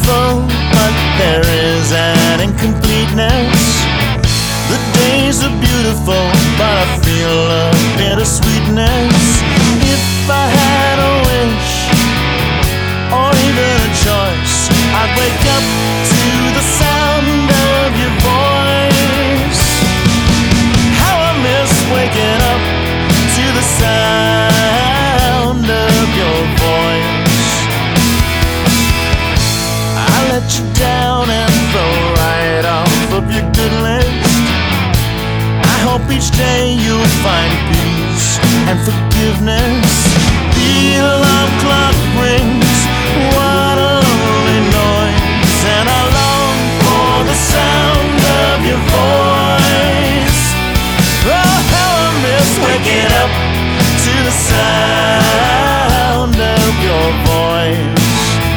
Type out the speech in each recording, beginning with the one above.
full, but there is an incompleteness. The days are beautiful, but I feel a bit of sweetness. If I had a wish, or even a choice, I'd wake up to the sound of your voice. How I miss waking up to the sound of your voice. I let you down and throw right off of your good list. I hope each day you'll find peace and forgiveness. The alarm clock rings, what a lonely noise, and I long for the sound of your voice. Oh, how I miss waking up to the sound of your voice.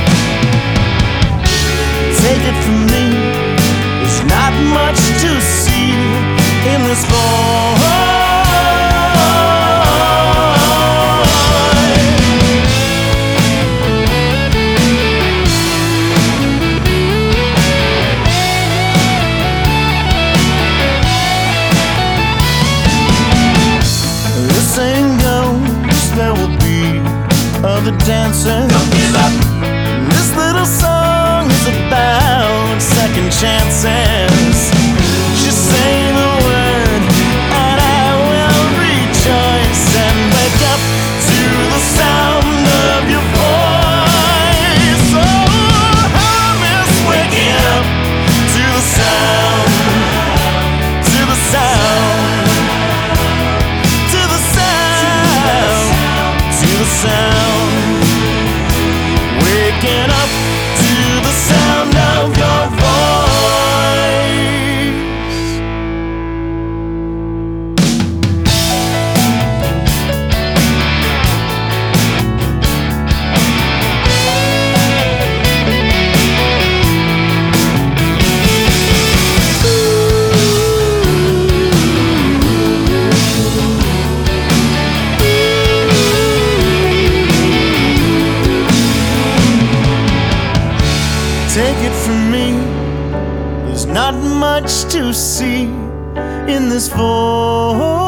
Take it from me, there's not much to see in this voice. This ain't ghosts, there will be other dancers. Don't give up. This little song is about second chances. Just say the word and I will rejoice and wake up to the sound of your voice. Oh, how I miss waking up to the sound, to the sound, to the sound, to the sound. Waking up to the sound of your voice. Take it from me, there's not much to see in this voice.